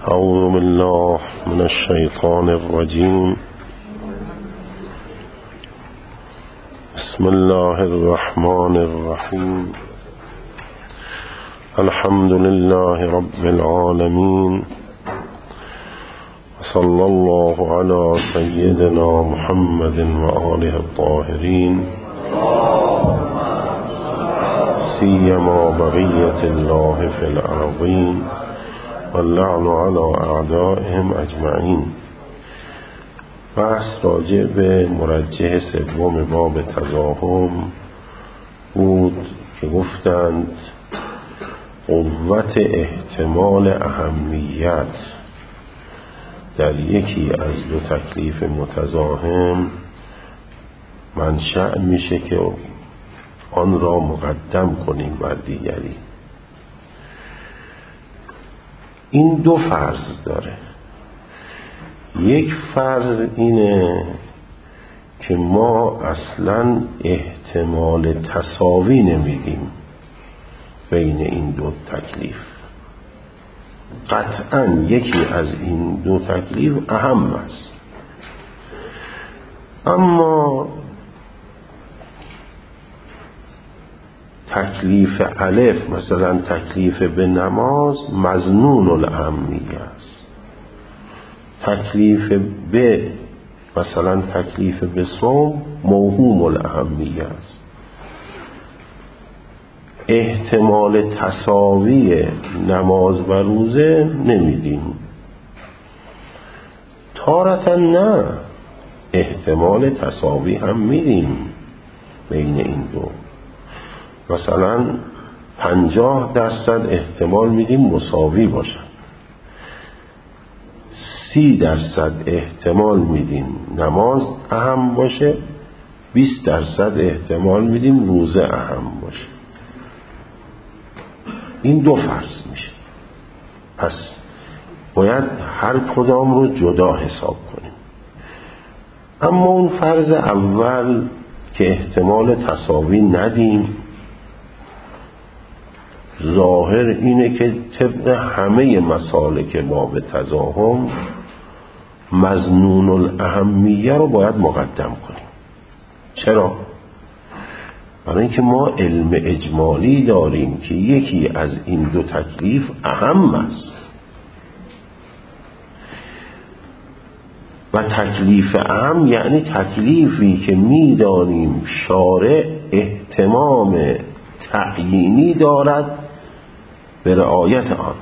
أعوذ بالله من الشيطان الرجيم. بسم الله الرحمن الرحيم. الحمد لله رب العالمين، صلى الله على سيدنا محمد وآله الطاهرين، سيما بقية الله في الأرضين، واللعن على أعدائهم أجمعين. بحث راجع به مرجح سوم باب تزاحم بود که گفتند قوت احتمال اهمیت در یکی از دو تکلیف متزاحم منشأ میشه که آن را مقدم کنیم بر دیگری. این دو فرض داره. یک فرض اینه که ما اصلا احتمال تساوی نمیدیم بین این دو تکلیف. قطعا یکی از این دو تکلیف اهم است، اما تکلیف الف، مثلا تکلیف به نماز، مظنون الاهمیه است. تکلیف به، مثلا تکلیف به صوم، موهوم الاهمیه است. احتمال تساوی نماز و روزه نمیدیم. تارتا نه، احتمال تساوی هم میدیم بین این دو. مثلا 50% احتمال میدیم مساوی باشن، 30% احتمال میدیم نماز اهم باشه، 20% احتمال میدیم روزه اهم باشه. این دو فرض میشه. پس باید هر کدام رو جدا حساب کنیم. اما اون فرض اول که احتمال تساوی ندیم، ظاهر اینه که طبق همه مسالک باب تزاحم مظنون الاهمیه رو باید مقدم کنیم. چرا؟ برای اینکه ما علم اجمالی داریم که یکی از این دو تکلیف اهم است و تکلیف اهم یعنی تکلیفی که میدانیم شارع اهتمام تعیینی دارد به رعایت آن.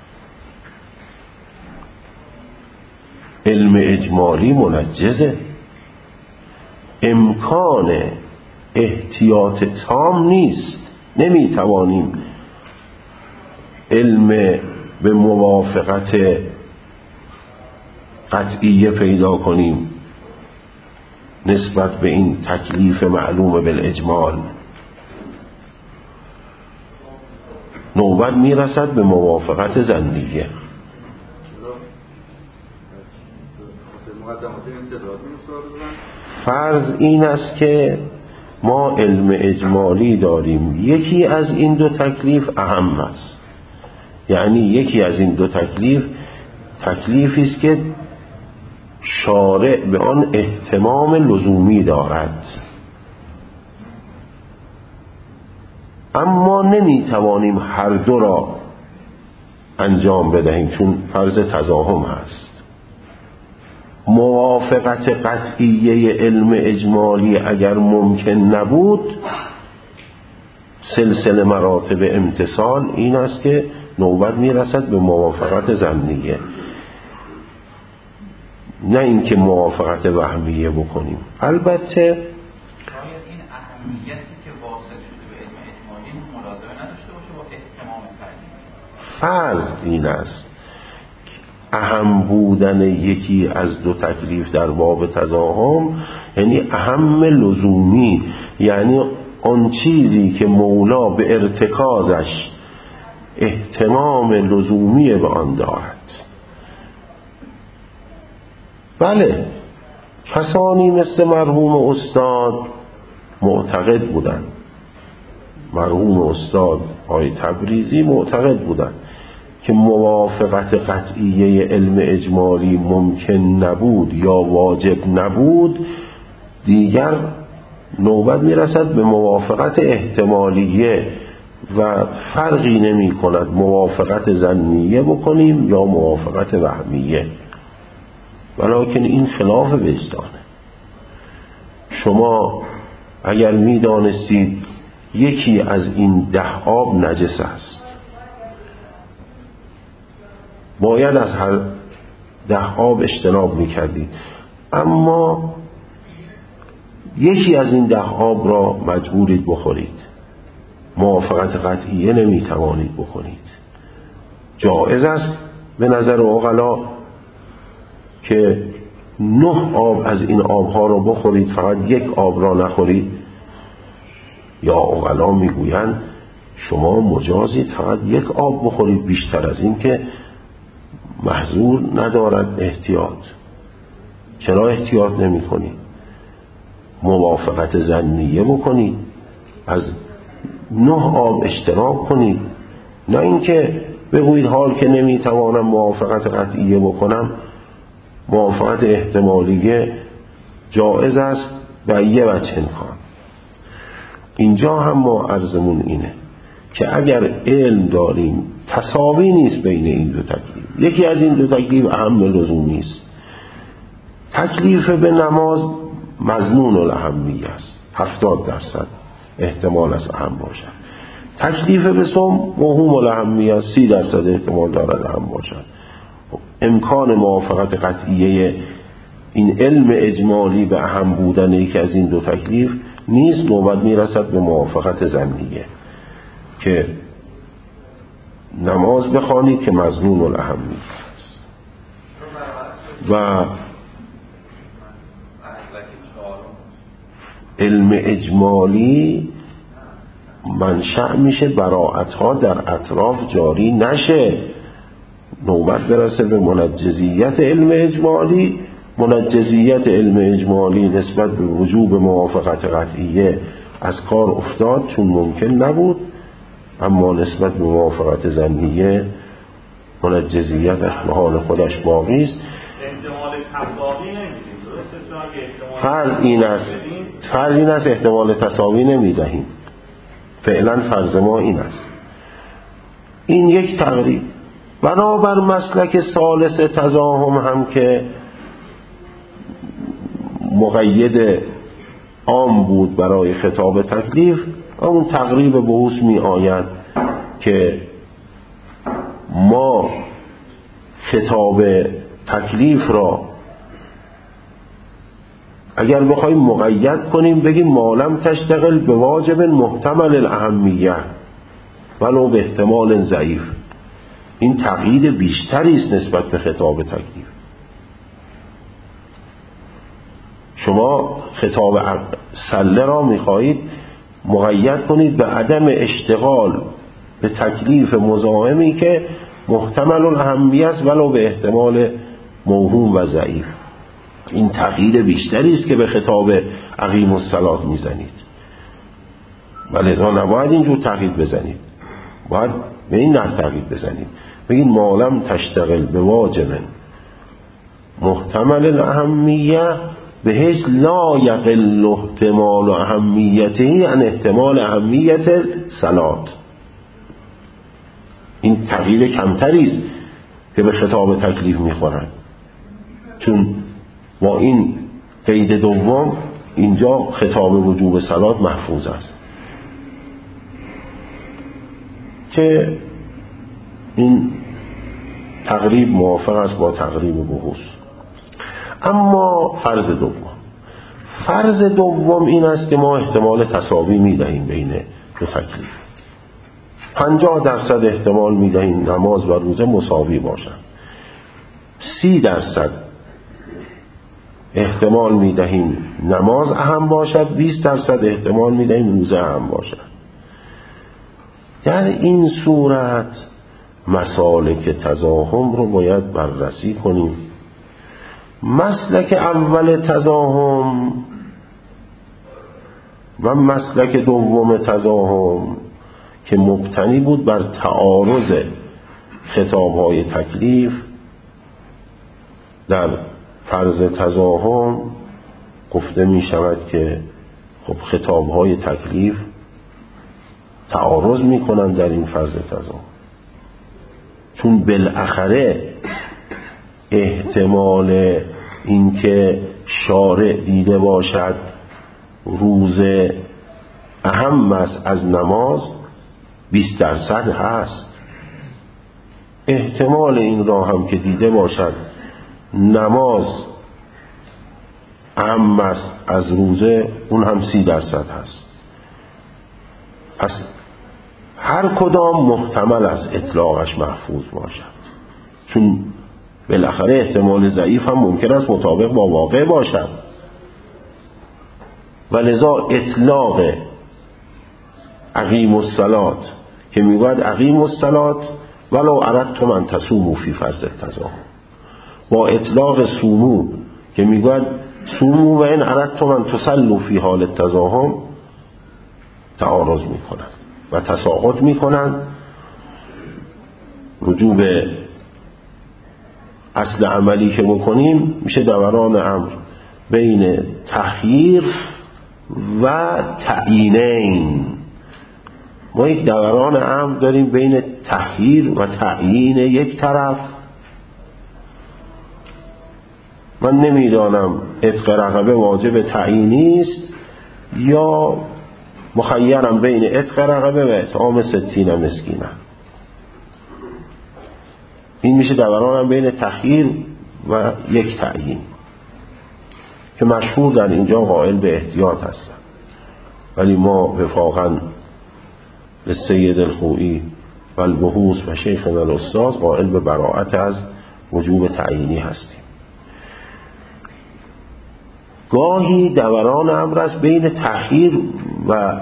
علم اجمالی منجزه، امکان احتیاط تام نیست. نمیتوانیم علم به موافقت قطعیه پیدا کنیم نسبت به این تکلیف معلوم بالاجمال. نوبت میرسد به موافقت ظنیه. فرض این است که ما علم اجمالی داریم یکی از این دو تکلیف اهم است، یعنی یکی از این دو تکلیف تکلیفی است که شارع به آن اهتمام لزومی دارد، اما نمیتوانیم هر دو را انجام بدهیم چون فرض تزاحم هست. موافقت قطعیه علم اجمالی اگر ممکن نبود، سلسله مراتب امتثال این است که نوبت میرسد به موافقت ظنیه، نه اینکه موافقت وهمیه بکنیم. البته این اهمیتی که واصل شده به علم اجمالی ملازمه نداشته باشه با اهتمام تعیینی. فرض این است اهم بودن یکی از دو تکلیف در باب تزاحم یعنی اهم لزومی، یعنی آن چیزی که مولا به ارتکازش اهتمام لزومی به آن دارد. بله، کسانی مثل مرحوم استاد معتقد بودند، مرحوم استاد آقای تبریزی معتقد بودند که موافقت قطعیه علم اجمالی ممکن نبود یا واجب نبود، دیگر نوبت میرسد به موافقت احتمالیه و فرقی نمی کند موافقت ظنیه بکنیم یا موافقت وهمیه. ولکن این خلاف وجدانه. شما اگر می دانستید یکی از این 10 آب نجس است، باید از هر 10 آب اجتناب می کردید، اما یکی از این 10 آب را مجبورید بخورید، موافقت قطعیه نمی توانید بکنید. جایز است به نظر عقلا که 9 آب از این آبها را بخورید، فقط 1 آب را نخورید؟ یا عقلا میگویند شما مجازید فقط 1 آب بخورید، بیشتر از این که محظور ندارد احتیاط. چرا احتیاط نمی کنید؟ موافقت ظنیه بکنید، از 9 آب اجتناب کنید، نه اینکه بگویید حال که نمیتوانم موافقت قطعیه بکنم، موافقت احتمالیه جائز است و یه وجه امکان. اینجا هم ما عرضمون اینه که اگر علم داریم تساوی نیست بین این 2 تکلیف، یکی از این 2 تکلیف اهم لزومی است. تکلیف به نماز مظنون الاهمیه است، 70% احتمال است اهم باشد. تکلیف به صوم موهوم الاهمیه است، 30% احتمال دارد اهم باشد. امکان موافقت قطعیه این علم اجمالی به اهم بودن یکی از این 2 تکلیف نیست، نوبت میرسد به موافقت ظنیه که نماز بخوانید که مظنون الاهمیه است. و علم اجمالی منشأ میشه براءت‌ها در اطراف جاری نشه، نوبت برسه به منجزیت علم اجمالی. منجزیت علم اجمالی نسبت به وجوب موافقت قطعیه از کار افتاد چون ممکن نبود، اما نسبت به موافقت ظنیه منجزیتش به حال خودش باقی است. احتمال تساوی نمیدیم، درسته؟ فرض این است احتمال تساوی نمیدهیم. فعلا فرض ما این است. این یک تقریب. بنابر مسلک ثالث تزاحم هم که مقید عام بود برای خطاب تکلیف، اون تقریب بحوث می آید که ما خطاب تکلیف را اگر بخوایم مقید کنیم بگیم مالم تشتغل به واجب محتمل الاهمیه ولو به احتمال ضعیف، این تقیید بیشتری است نسبت به خطاب تکلیف. شما خطاب سله را میخواهید مقید کنید به عدم اشتغال به تکلیف مزاحمی که محتمل الاهمیه است ولو به احتمال موهوم و ضعیف. این تقیید بیشتری است که به خطاب اقیم الصلاة میزنید، ولذا نباید اینجور تقیید بزنید، باید به این نحو تقیید بزنید، بگید مالم تشتغل به واجب محتمل الاهمیه بهش لا یقل احتمال اهمیته عن احتمال اهمیت صلات. این تقیید کمتری است که به خطاب تکلیف میخورند، چون با این قید دوم اینجا خطاب وجوب صلات محفوظ است که این تقریب موافق است با تقریب بحوث. اما فرض دوم این است که ما احتمال تساوی میدهیم بین 2 تکلیف. 50% احتمال میدهیم نماز و روزه مساوی باشند، 30% احتمال میدهیم نماز اهم باشد، 20% احتمال میدهیم روزه اهم باشد. در این صورت مسالک تزاحم رو باید بررسی کنیم. مسلک اول تزاحم و مسلک دوم تزاحم که مبتنی بود بر تعارض خطاب‌های تکلیف در فرض تزاحم گفته می شود که خب خطاب‌های تکلیف تعارض می کنند در این فرض تزاحم، چون بالاخره احتمال اینکه شارع دیده باشد روزه اهم است از نماز 20% هست. احتمال این را هم که دیده باشد نماز اهم است از روزه اون هم 30% هست. پس هر کدام محتمل است اطلاقش محفوظ باشد، چون بالاخره احتمال ضعیف هم ممکن است مطابق با واقع باشد و لذا اطلاق اقیم الصلاة که میگوید اقیم الصلاة ولو اردتم ان تصوموا فی فرض التزاحم با اطلاق صوموا که میگوید صوموا و ان اردتم ان تصلوا فی حال التزاحم تعارض میکنند و تساقط میکنند. رجوع به اصل عملی که بکنیم میشه دوران امر بین تخییر و تعیینین. ما یک دوران امر داریم بین تخییر و تعیین یک طرف. من نمیدانم عتق رقبه واجب تعیینی است یا مخیرم بین عتق رقبه و اطعام 60 مسکینه. این میشه دورانم بین تخییر و یک تعیین که مشهور در اینجا قائل به احتیاط هستن، ولی ما وفاقاً به سید الخوئی و البحوث و شیخنا الاستاذ قائل به براءت از وجوب تعیینی هستیم. گاهی دوران امر است بین تخییر و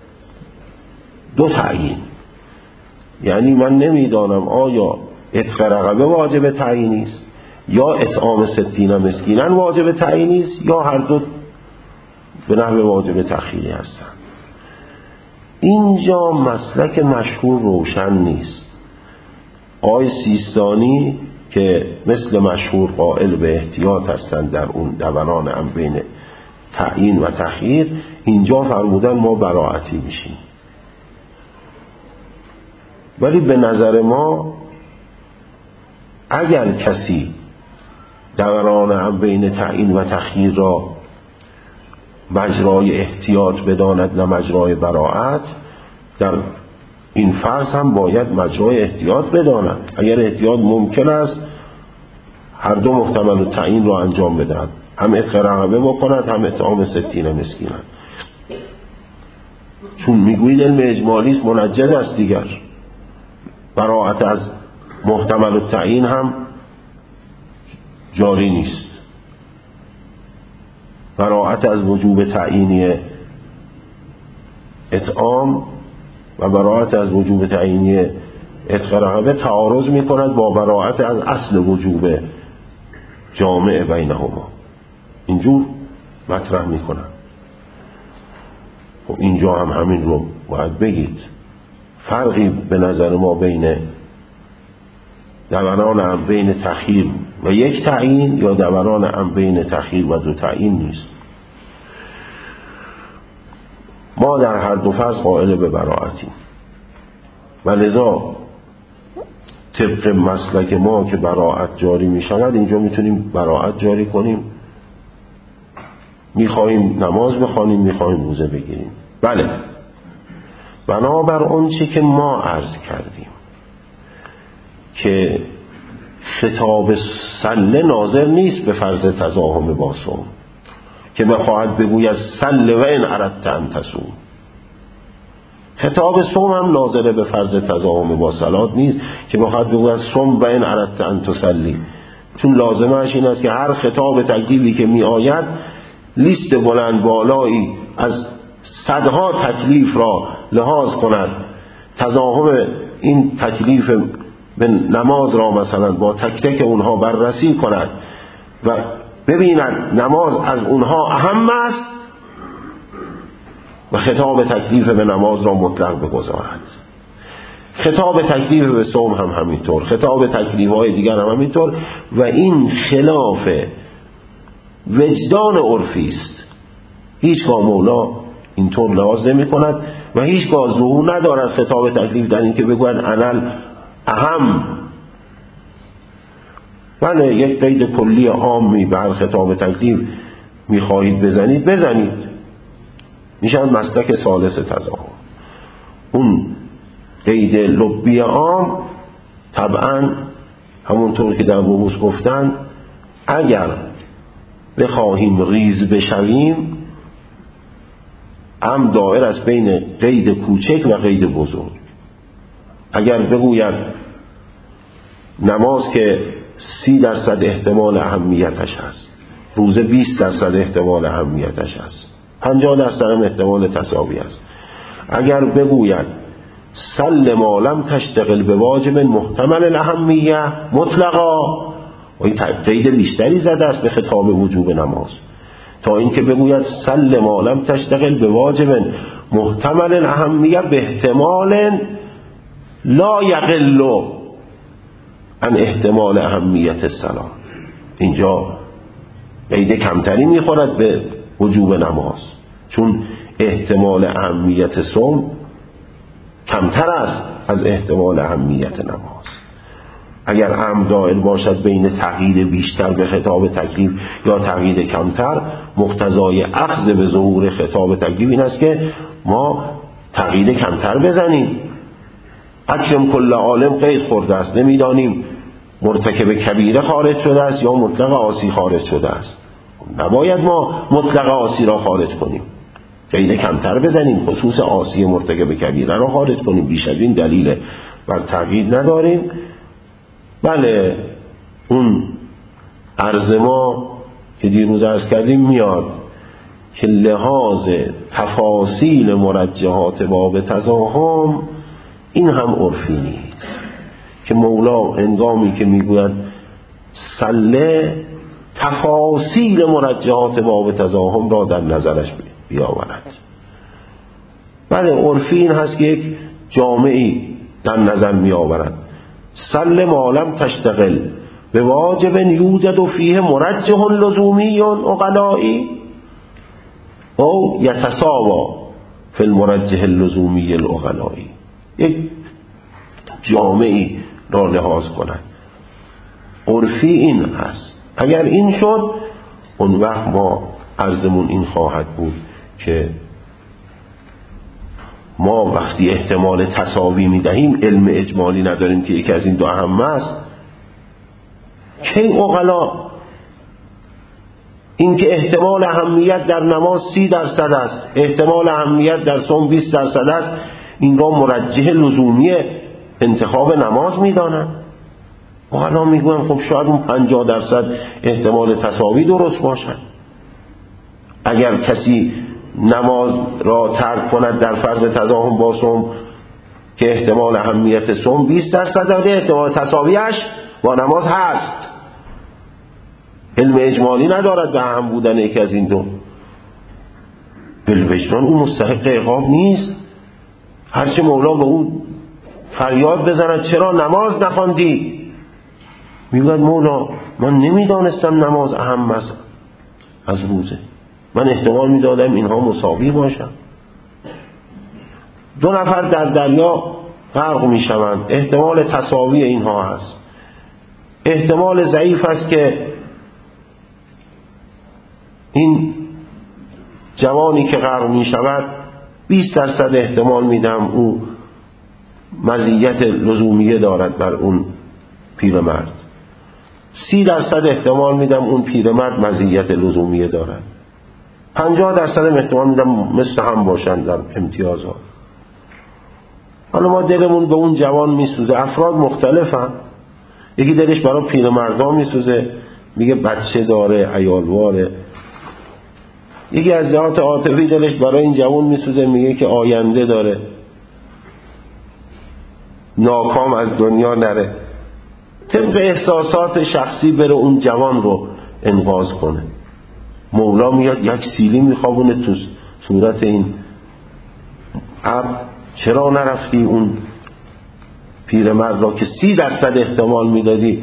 دو تعیین، یعنی من نمیدانم آیا عتق رقبه واجب تعیینی است یا اطعام 60 مسکینا واجب تعیینی است یا هر دو به نحو واجب تخییری هستند. اینجا مسلک مشهور روشن نیست. آقای سیستانی که مثل مشهور قائل به احتیاط هستند در اون دوران هم بین تعیین و تخییر، اینجا فرمودن ما براعتی میشیم. ولی به نظر ما اگر کسی دوران هم بین تعیین و تخییر را مجرای احتیاط بداند نه مجرای براعت، در این فرض هم باید مجرای احتیاط بداند. اگر احتیاط ممکن است هر دو محتمل تعیین را انجام بدهد، هم عتق رقبه بکند هم اطعام 60 مسکین. چون میگویید علم اجمالی است منجز است دیگر، براعت از محتمل تعیین هم جاری نیست. براعت از وجوب تعیینی اطعام و براعت از وجوب تعیینی عتق رقبه تعارض می کند با براعت از اصل وجوب جامع بینهما. اینجور مطرح می کند. خب اینجا هم همین رو باید بگید. فرقی به نظر ما بین دوران هم بین تخییر و یک تعیین یا دوران هم بین تخییر و دو تعیین نیست. ما در هر دو فرض قائل به براعتیم و لذا طبق مسلک ما که براعت جاری می شود اینجا میتونیم براعت جاری کنیم. میخواهیم نماز بخوانیم، میخواهیم روزه بگیریم. بله، بنابر اون چی که ما عرض کردیم که خطاب سله ناظر نیست به فرض تزاحم با صوم که بخواهد بگوید سله و ان اردت ان تصوم. خطاب صوم هم ناظر به فرض تزاحم با صلات نیست که بخواهد بگوید صوم و ان اردت ان تصلی، چون لازمش این است که هر خطاب تکلیفی که می آید لیست بلند بالایی از صدها تکلیف را لحاظ کند، تزاحم این تکلیف به نماز را مثلا با تک تک اونها بررسی کند و ببیند نماز از اونها اهم است و خطاب تکلیف به نماز را مطلق بگذارد. خطاب تکلیف به صوم هم همینطور، خطاب تکلیف های دیگر هم همینطور. و این خلاف وجدان عرفی است. هیچگاه مولا اینطور لحاظ نمی کند و هیچگاه ظهور ندارد خطاب تکلیف در این که بگوید انل اهم. بله، یک قید کلی عامی بر خطاب تکلیف میخواهید بزنید، میشن مسلک ثالث تظاهر. اون قید لبی عام طبعا همونطور که در بحوث گفتن اگر بخواهیم ریز بشویم هم دائر است بین قید کوچک و قید بزرگ. اگر بگوید نماز که 30% احتمال اهمیتش هست، روزه 20% احتمال اهمیتش هست، 50% هم احتمال تساوی است. اگر بگوید سل ما لم تشتغل به واجب محتمل الاهمیه مطلقا، و این قید بیشتری زده است به خطاب وجوب نماز تا اینکه بگوید سل ما لم تشتغل به واجب محتمل الاهمیه به احتمال لا یقل عن احتمال اهمیت الصلاة. اینجا قید کمتری میخورد به وجوب نماز، چون احتمال اهمیت صوم کمتر است از احتمال اهمیت نماز. اگر امر دائر باشد بین تغییر بیشتر به خطاب تکلیف یا تغییر کمتر، مقتضای اخذ به ظهور خطاب تکلیف این است که ما تغییر کمتر بزنیم. اکرم کل عالم قید خورده است، نمیدانیم مرتکب کبیره خارج شده است یا مطلق عاصی خارج شده است. نباید ما مطلق عاصی را خارج کنیم، قید کمتر بزنیم، خصوص عاصی مرتکب کبیره را خارج کنیم. بیش از این دلیل بر تغییر نداریم. بله، اون عرض ما که دیروز عرض کردیم میاد که لحاظ تفاصیل مرجحات باب تزاحم این هم عرفی نیست که مولا هنگامی که میگوید سله تفاصیل مرجحات باب تزاحم را در نظرش بیاورد. بله، عرفی این هست که یک جامعی در نظر میآورد سل ما لم تشتغل به واجب یوجد فیه مرجح لزومی عقلائی او یتساوا فی المرجح اللزومی العقلائی. یک جامعی را لحاظ کنند. عرفی این هست. اگر این شد اون وقت ما عرضمون این خواهد بود که ما وقتی احتمال تساوی میدهیم علم اجمالی نداریم که یکی از این دو اهم است. کی عقلا این که احتمال اهمیت در نماز 30% است، احتمال اهمیت در صوم 20% است، این را مرجح لزومی انتخاب نماز میدانند. عقلا میگوین خب شاید اون 50% احتمال تساوی درست باشد. اگر کسی نماز را ترک کند در فرض تزاحم با صوم که احتمال اهمیت صوم 20% داده، احتمال تساویش با نماز هست. علم اجمالی ندارد به اهم بودن یکی از این دو. بالوجدان اون مستحق عقاب نیست. هرچه مولا به اون فریاد بزند چرا نماز نخواندی؟ میگوید مولا من نمیدانستم نماز اهم است از روزه، من احتمال میدادم اینها مساوی باشن. 2 نفر در دریا غرق میشوند، احتمال تساوی اینها هست. احتمال ضعیف است که این جوانی که غرق میشود 20% احتمال میدم او مزیت لزومیه دارد بر اون پیرمرد، 30% احتمال میدم اون پیرمرد مزیت لزومیه دارد، 50% احتمال میدم مثل هم باشند در امتیازها. حالا ما دلمون به اون جوان میسوزه. افراد مختلفن. یکی دلش برای پیرمردا میسوزه، میگه بچه داره، عیالواره. یکی از جهات عاطفی دلش برای این جوان میسوزه، میگه که آینده داره، ناکام از دنیا نره. طبق احساسات شخصی بره اون جوان رو انقاذ کنه. مولا میاد یک سیلی میخوابونه تو صورت این عبد، چرا نرفتی اون پیرمرد را که 30% احتمال میدادی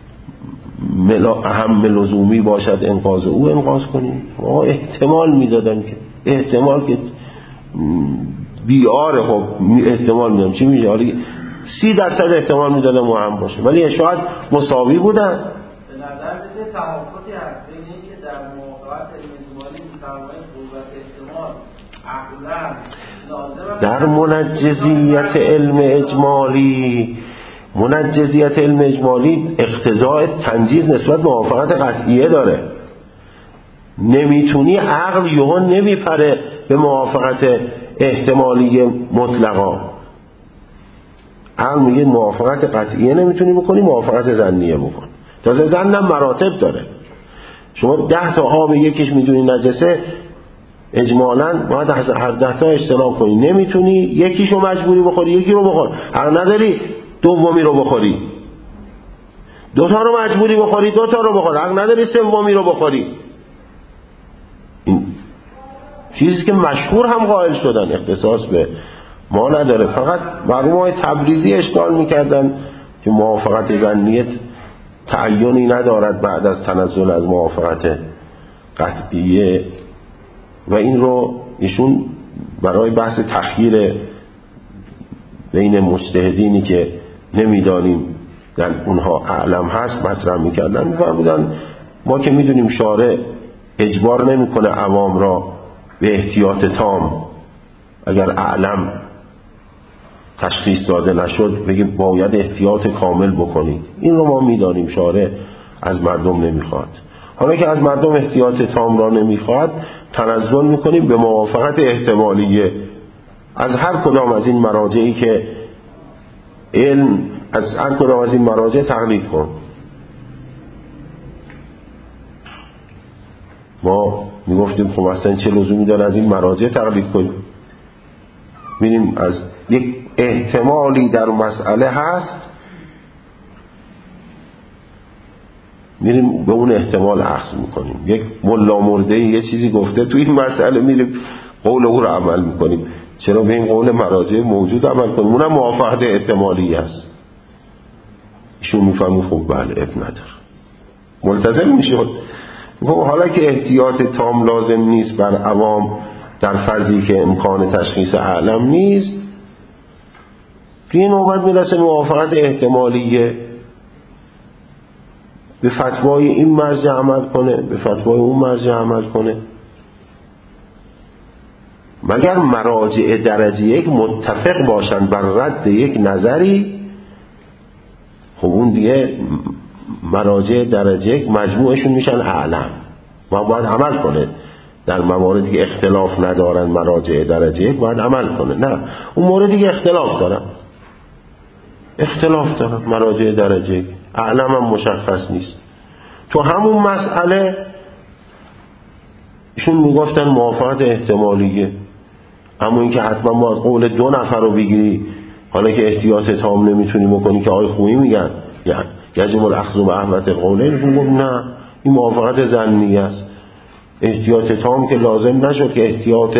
اهم لزومی باشد انقاذ او انقاذ کنی. احتمال میدادن که احتمال که بیاره، خب احتمال میدادن چی میشه؟ حالا 30% احتمال میدادن مهم باشه، ولی شاید مساوی بودن. به نظر میاد توافقی هست بین اینکه در موقعیت اجمالی فرمای قوت احتمال عقلا در منجزیت علم اجمالی، منجزیت علم اجمالی اقتضاء تنجیز نسبت به موافقت قطعیه داره. نمیتونی، عقل یهو نمیپره به موافقت احتمالی مطلقا. عقل میگه موافقت قطعیه نمیتونی بکنی، موافقت ظنیه بکن. تازه ظنم مراتب داره. شما 10 تا آب یکیش میدونی نجسه، اجمالاً باید هر 10 تا اجتناب کنی. نمیتونی یکیشو مجبوری بخوری، یکی رو بخور. حق نداری دومی رو بخوری. 2 تا رو مجبوری بخوری، 2 تا رو بخور. حق نداری سومی رو بخوری. این چیزی که مشهور هم قائل شدن، اختصاص به ما نداره. فقط مرحومای تبریزی اشکال میکردن که موافقت ظنیه تعینی ندارد بعد از تنزل از موافقت قطعیه، و این رو ایشون برای بحث تخییر بین مجتهدینی که نمیدانیم در اونها اعلم هست مطرح میکردن. میفرمودن ما که میدونیم شارع اجبار نمیکنه عوام را به احتیاط تام، اگر اعلم تشخیص داده نشد بگیم باید احتیاط کامل بکنید. این رو ما میدانیم شارع از مردم نمیخواد. حالا که از مردم احتیاط تام را نمیخواد، تنزل میکنیم به موافقت احتمالیه از هر کدام از این مراجعی که علم، از هر کدام از این مراجع تقلید کن. ما میگفتیم خب اصلا چه لزومی داره از این مراجع تقلید کنیم؟ میریم از یک احتمالی در مسئله هست، میریم به اون احتمال اخذ میکنیم. یک ملا مرده یه چیزی گفته تو این مسئله، میریم قول او رو عمل میکنیم. چرا به این قول مراجع موجود عمل کنیم؟ اونم موافقت احتمالی است. ایشون میفهمه خب بله اب نداره، ملتزم میشد. حالا که احتیاط تام لازم نیست بر عوام در فرضی که امکان تشخیص اعلم نیست، این نوبت میرسه موافقت احتمالیه. به فتوای این مرجع عمل کنه، به فتوای اون مرجع عمل کنه. مگر مراجع درجه یک متفق باشن بر رد یک نظری، خب اون دیگه مراجع درجه یک مجموعشون میشن اعلم، ما باید عمل کنه. در مواردی که اختلاف ندارن مراجع درجه یک باید عمل کنه. نه، اون موردی که اختلاف دارن مراجع درجه یک، اعلم هم مشخص نیست. تو همون مسئله ایشون میگفتن موافقت احتمالیه، اما این که حتما باید قول 2 نفر رو بگیری، حالا که احتیاط تام نمیتونی بکنی که آقای خویی میگن یجب الاخذ بأحوط القولین، نه، این موافقت ظنیه است. احتیاط تام که لازم نشد که احتیاط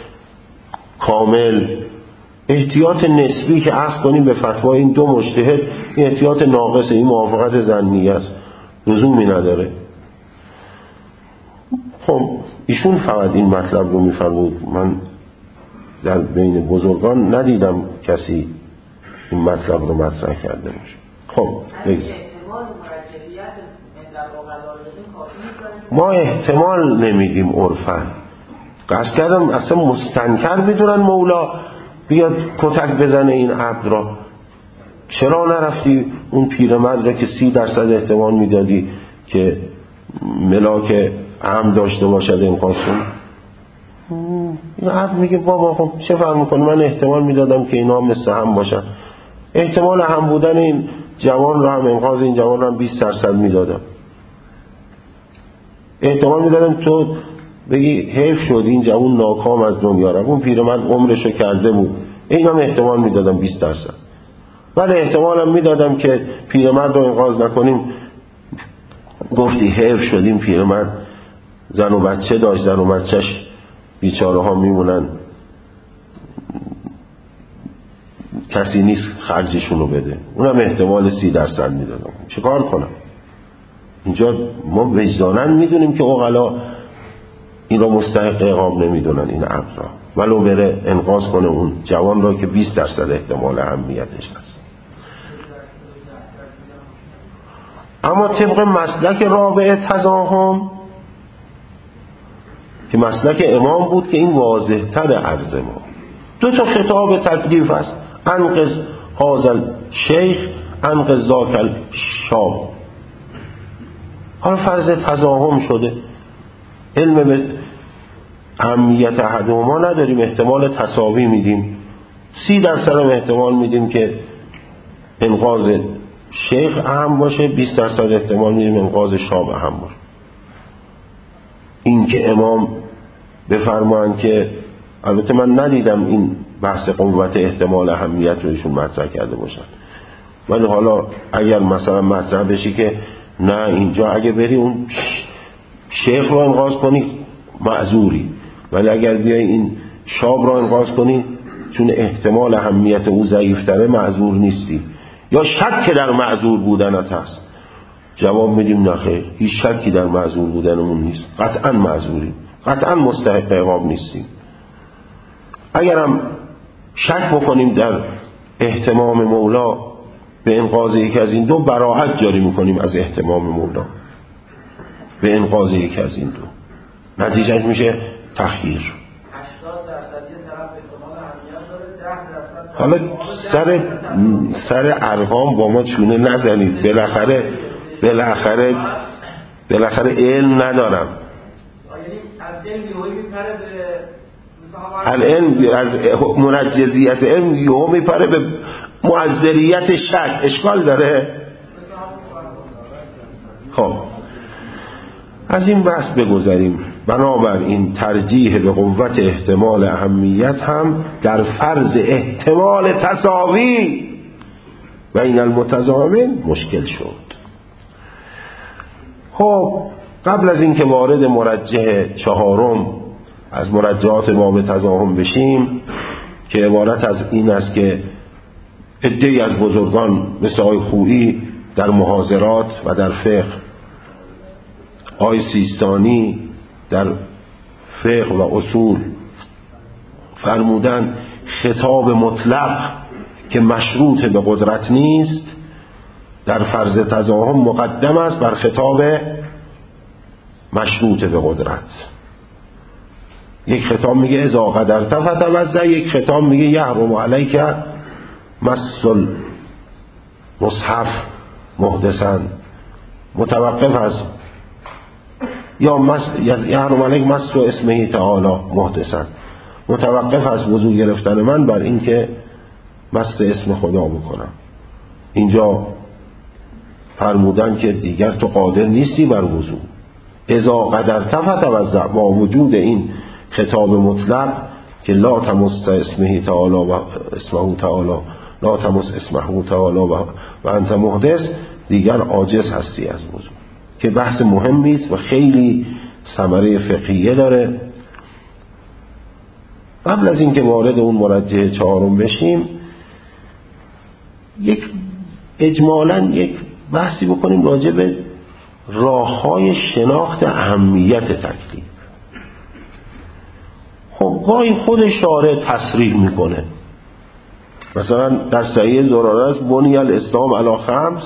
کامل، احتیاط نسبی که اخذ کنیم به فتوای این 2 مجتهد، این احتیاط ناقصه، این موافقت ظنیه است، لزومی نداره. خب ایشون فقط این مطلب رو میفرمود. من در بین بزرگان ندیدم کسی این مطلب رو مطرح کرده باشه. خب ما احتمال نمیدیم عرفاً. قصد کردم اصلا مستنکر بدونن مولا بیاد کتک بزنه این عبد را. چرا نرفتی اون پیرمرد را که 30% احتمال میدادی که ملاک هم داشته باشد انقاذ کن؟ این عبد میگه بابا خب چه فرق میکنه، من احتمال میدادم که اینا مثل هم باشن. احتمال هم بودن این جوان را هم، انقاذ این جوان را هم 20% میدادم. احتمال میدادم تو بگی حیف شد این جوان ناکام از دنیا رفت، اون پیرمرد عمرشو کرده بود، اینم احتمال میدادم 20%. ولی احتمالم میدادم که پیرمرد رو انقاذ نکنیم، گفتی حیف شد این پیرمرد زن و بچه داشت، زن و بچهش بیچاره ها میمونن کسی نیست خرجشون رو بده، اونم احتمال 30% میدادم. چه کار کنم؟ اینجا ما وجداناً میدونیم که عقلا این را مستحق اقام نمیدونن این امر را، ولو بره انقاذ کنه اون جوان را که 20% احتمال اهمیتش هست. اما طبق مسلک رابع تزاحم که مسلک امام بود که این واضح تر عرض ما، 2 خطاب تکلیف است: انقذ هذا شیخ، انقذ ذاک الشاب. حالا فرض تزاحم شده، علم به اهمیت احدهما نداریم، احتمال تساوی میدیم، 30% هم احتمال میدیم که انقاذ شیخ اهم باشه، 20% احتمال میدیم انقاذ شاب اهم باشه. این که امام بفرمایند که، البته من ندیدم این بحث قوت احتمال اهمیت رو ایشون مطرح کرده باشن، ولی حالا اگر مثلا مطرح بشی که نه اینجا اگه بری اون شیخ رو انقاذ کنی معذوری، ولی اگر بیای این شاب رو انقاذ کنی چون احتمال اهمیت او ضعیفتره معذور نیستی، یا شک در معذور بودنت هست، جواب میدیم نخیر، هیچ شکی در معذور بودنمون نیست، قطعا معذوریم، قطعا مستحق اقام نیستیم. اگرم شک بکنیم در اهتمام مولا به انقاذ یک از این دو، براءت جاری میکنیم از اهتمام مولا به انقاذ یک از این دو، نتیجهش میشه تخییر. 80% حالا سر ارقام با ما چونه نزنید، بالاخره علم ندارم. العلم از منجزیت علم یهو میپره به معذریت شک، اشکال داره؟ خب از این بحث بگذاریم. بنابراین ترجیح به قوت احتمال اهمیت هم در فرض احتمال تساوی بین المتضامن مشکل شد. خب قبل از اینکه وارد مرجح چهارم از مرجحات باب تضاهم بشیم که عبارت از این است که عده‌ای از بزرگان مثل آقای خویی در محاضرات و در فقه، آقای سیستانی در فقه و اصول فرمودن خطاب مطلق که مشروط به قدرت نیست در فرض تضاهم مقدم است بر خطاب مشروط به قدرت. یک خطاب میگه اذا قدرت فتوضا، یک خطاب میگه یحرم علیک مس المصحف محدثا، متوقف از یا یحرم علیک مس اسمه تعالی محدثا، متوقف از وضو گرفتن من بر این که مس اسم خدا بکنم. اینجا فرمودن که دیگر تو قادر نیستی بر وضو، اذا قدرت فتوضا، با وجود این خطاب مطلق که لا تمس اسمه تعالی و اسمه تعالی، لا تمس اسمه تعالی و انت محدث، دیگر عاجز هستی از وضو، که بحث مهمی است و خیلی ثمره فقهیه داره. قبل از اینکه وارد اون مرجح چهارم بشیم، اجمالاً یک بحثی بکنیم راجع به راه‌های شناخت اهمیت تکلیف. خب گاهی خود شارع تصریح میکنه، مثلا در صحیح زراره است بنی الاسلام علی خمس،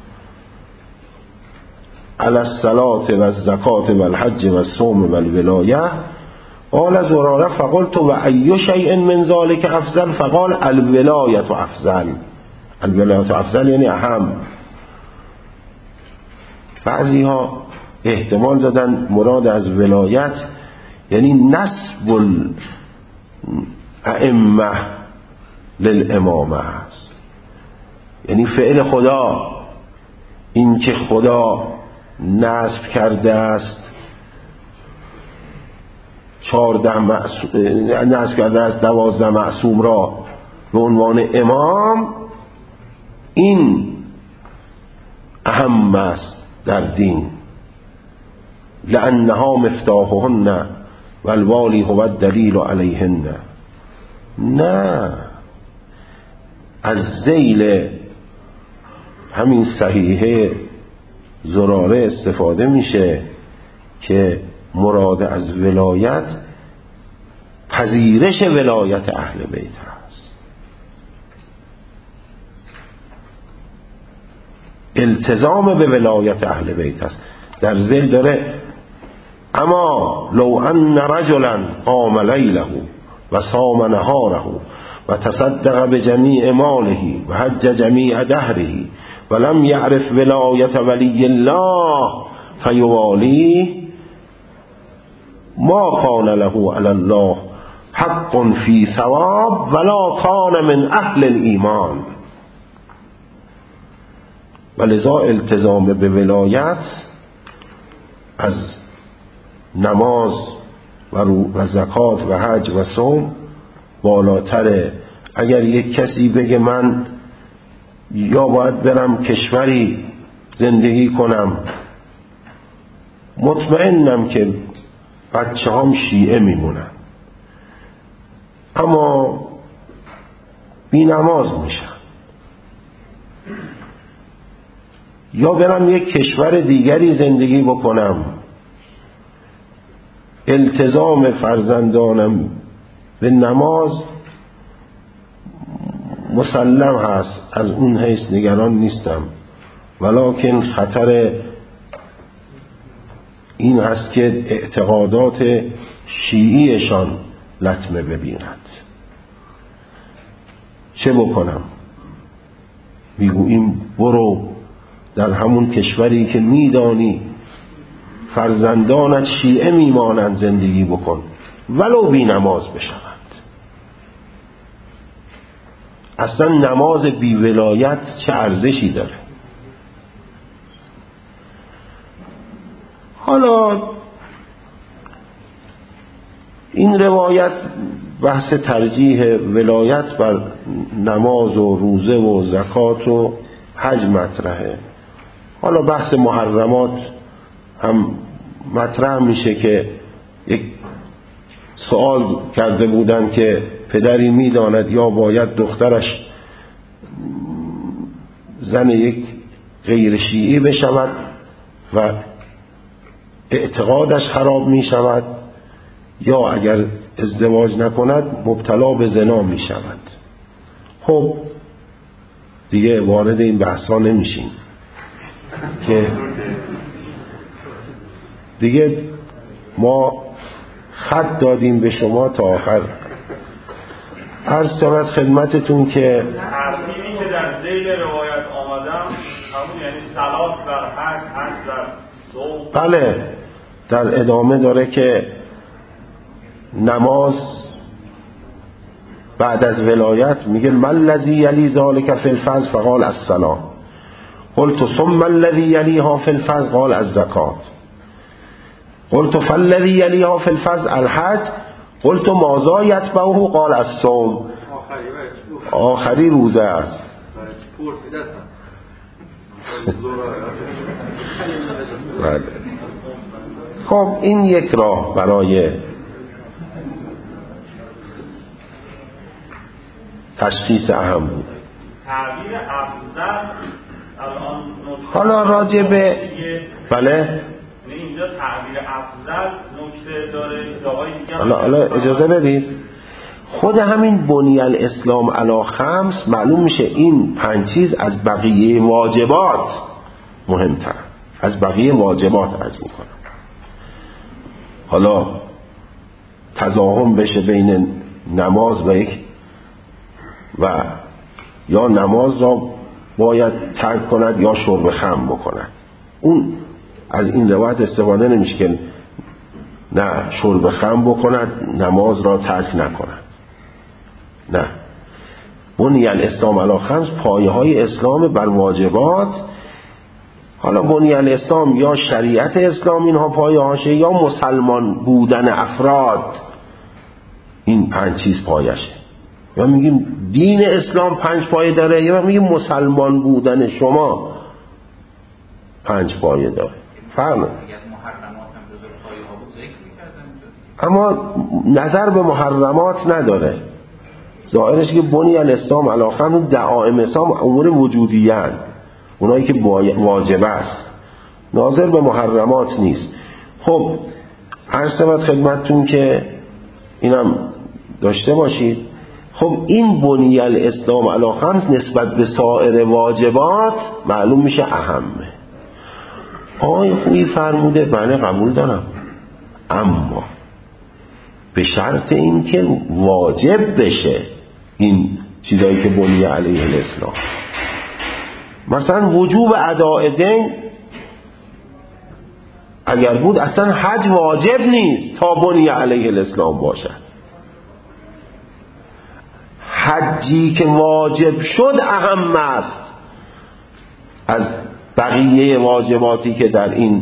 علی الصلاة و الزکاة و الحج و الصوم و الولایه. قال زراره فقلت و ای شیء من ذلك افضل؟ فقال الولایة افضل. الولایة افضل یعنی اهم. بعضی ها احتمال دادن مراد از ولایت یعنی نسب الائمه للامامه است، یعنی فعل خدا، این که خدا نسب کرده است 12 معصوم را به عنوان امام، این اهم است در دین. لانها مفتاحهن والوالی هو الدلیل علیهن. نه، از ذیل همین صحیحه زراره استفاده میشه که مراد از ولایت پذیرش ولایت اهل بیت هست، التزام به ولایت اهل بیت هست. در ذیل داره اما لو ان رجلا قام لیله و صام نهاره و تصدق بجمیع ماله و حج جمیع دهره ولم یعرف ولایت ولی الله فیوالیه ما کان له علی الله حق فی ثواب ولا کان من اهل الایمان. ولذا التزام به ولایت از نماز و زکات و حج و صوم بالاتره. اگر یک کسی بگه من یا باید برم کشوری زندگی کنم، مطمئنم که بچه هم شیعه میمونن اما بی نماز میشن، یا برم یک کشور دیگری زندگی بکنم، التزام فرزندانم به نماز مسلم هست، از اون حیث نگران نیستم، ولکن خطر این هست که اعتقادات شیعیشان لطمه ببیند. چه بکنم؟ میگوییم برو در همون کشوری که میدانی فرزندانت شیعه میمانند زندگی بکن ولو بی نماز بشوند. اصلا نماز بی ولایت چه ارزشی داره؟ حالا این روایت بحث ترجیح ولایت بر نماز و روزه و زکات و حج مطرحه. حالا بحث محرمات هم مطرح میشه که یک سوال کرده بودن که پدری میداند یا باید دخترش زن یک غیر شیعی بشود و اعتقادش خراب میشود، یا اگر ازدواج نکند مبتلا به زنا میشود. خب دیگه وارد این بحثا نمیشیم که دیگه ما خط دادیم به شما تا آخر. عرض شود خدمتتون که ترتیبی که در ذیل روایت آمدم همون یعنی صلات بر حج در صوم. بله، در ادامه داره که نماز بعد از ولایت میگه من الذی یلی ذلک فی الفرض فقال الصلاة قلت ثم الذی یلیها فی الفرض قال الزکات قلت فالذی یلیها فی الفرض الحج قلت ماذا یتبعه قال الصوم. آخری روزه است. خب این یک راه برای تشخیص اهم بود. تعبیر افضل الان حالا راجع به بله اینجا تعبیر افضل نکته داره. حالا اجازه بدید، خود همین بنی الاسلام علی خمس معلوم میشه این 5 چیز از بقیه واجبات مهمتر، از بقیه واجبات عرض میکنم. حالا تضاهم بشه بین نماز و یا نماز را باید ترک کند یا شرب خمر بکند، اون از این روایت استفاده نمیشه که نه شرب خمر بکند نماز را ترک نکند. نه، بنی الاسلام علی خمس، پایه های اسلام بر واجبات. حالا بنی الاسلام یا شریعت اسلام اینها پایه هاشه، یا مسلمان بودن افراد، این 5 چیز پایشه. یا میگیم دین اسلام 5 پایه داره، یا میگیم مسلمان بودن شما 5 پایه داره. فرق. اما نظر به محرمات نداره. ظاهرش که بنی الاسلام علی خمس، دعائم اسلام امور وجودیه هست، اونایی که واجب است، ناظر به محرمات نیست. خب عرض شود خدمتتون که اینم داشته باشید. خب این بنی الاسلام علی خمس نسبت به سایر واجبات معلوم میشه اهمه. آقای خویی فرموده بله قبول دارم، اما به شرط این که واجب بشه این چیزایی که بنی علیه الاسلام. مثلا وجوب اداء دین اگر بود اصلا حج واجب نیست تا بنی علیه الاسلام باشد. حجی که واجب شد اهم است از بقیه واجباتی که در این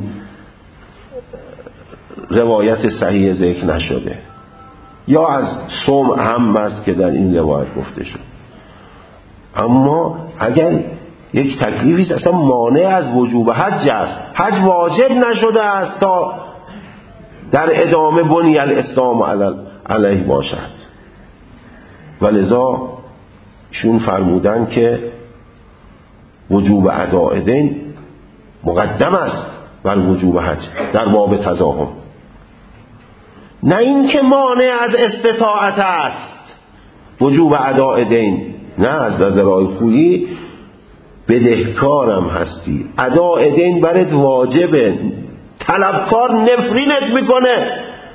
روایت صحیح ذکر نشده، یا از صوم اهم است که در این روایت گفته شد. اما اگر یک تکلیفی اصلا مانع از وجوب حج است، حج واجب نشده است تا در ادامه بنی الاسلام علیه باشد، ولذا شون فرمودن که وجوب اداء دین مقدم است بر وجوب حج در باب تزاحم، نه این که مانع از استطاعت است وجوب اداء دین. نه، از نظر خویی بدهکارم هستی، اداء دین برات واجبه، طلبکار نفرینت میکنه،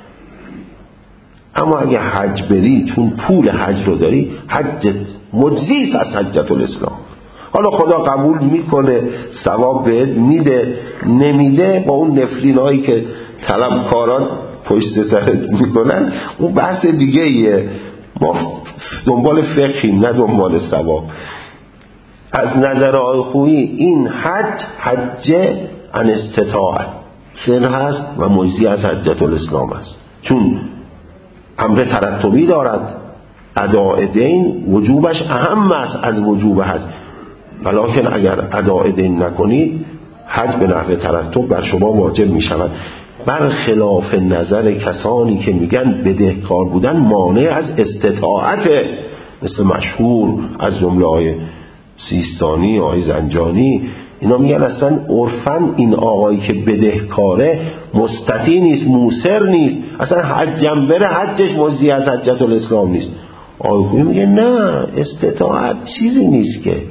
اما اگه حج بری چون پول حج رو داری، حجت مجزی از حجت الاسلام. حالا خدا قبول میکنه، ثواب بهت میده، نمیده، با اون نفرینایی که طلبکاران پشت سرت میکنن اون بحث دیگه ایه. ما دنبال فقهیم نه دنبال ثواب. از نظر آقای خویی این حج عن استطاعت سر هست و مجزی از حجت الاسلام است، چون امر ترتبی دارد. اداء دین وجوبش اهم است از وجوب حج، ولکن اگر اداء دین نکنید حج به نحو ترتب بر شما واجب می شود. برخلاف نظر کسانی که میگن بدهکار بودن مانع از استطاعت، مثل مشهور از جمله های سیستانی، آقای زنجانی، اینا میگن اصلا عرفاً این آقایی که بدهکاره مستطیع نیست، موسر نیست، اصلا حجم بره حجش مجزی از حجت الاسلام نیست. آقای خویی میگه نه، استطاعت چیزی نیست که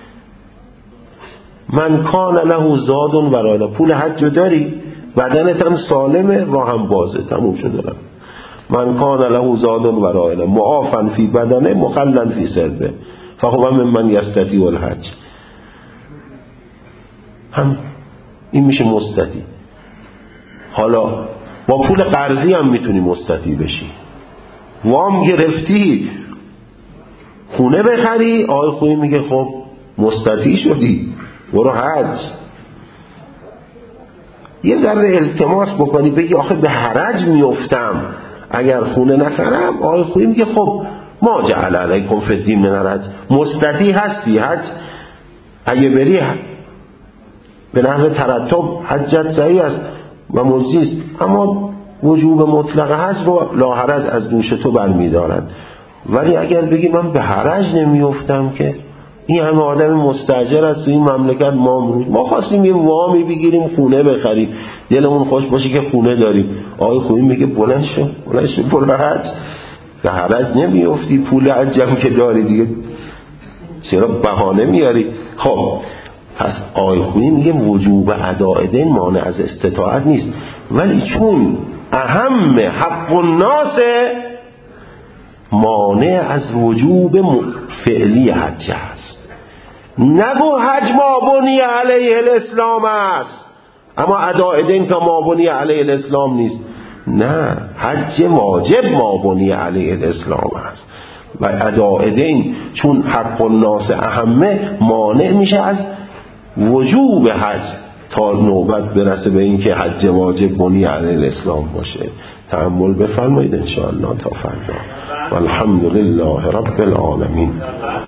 من کان له زاد و رایله، پول حج داری، بدنت هم سالمه، راه هم بازه، تموم شده. من کان له زاد و رایله معافا فی بدنه مخلن فی سربه فهو ممن یستطیع الحج. هم این میشه مستطیع. حالا با پول قرضی هم میتونی مستطیع بشی، وام گرفتی خونه بخری، آقای خویی میگه خب مستطیع شدی، برو حج. یه ذره التماس بکنی بگی آخه به حرج میافتم اگر خونه نخرم، آقای خویی میگه خب ما جعل علیکم فی الدین من حرج، مستطیع هستی، حج اگه بری به نحو ترتب حجت صحیح است و مجزی است، اما وجوب مطلق حج رو لا حرج از دوش تو برمی‌دارد. ولی اگر بگی من به حرج نمیافتم که این همه آدم مستاجر است تو این مملکت، ما خواستیم یه وامی بگیریم خونه بخریم، دلمون خوش باشه که خونه داریم، آقای خویی میگه بلند شو برو حج، به حرج نمیافتی، پول حجم که داری دیگه چرا بهانه میاری؟ خب پس آقای خویی میگه وجوب اداء دین مانع از استطاعت نیست، ولی چون اهم حق الناس مانع از وجوب فعلی حج است. نگو حج مابنی علیه الاسلام است اما اداء دین که مابنی علیه الاسلام نیست. نه، حج واجب مابنی علیه الاسلام است و اداء دین چون حق الناس اهمه مانع میشه از وجوب حج تا نوبت برسه به این که حج واجب بنی علیه الاسلام باشه. تأمل بفرمایید ان شاء الله تا فردا. والحمد لله رب العالمین.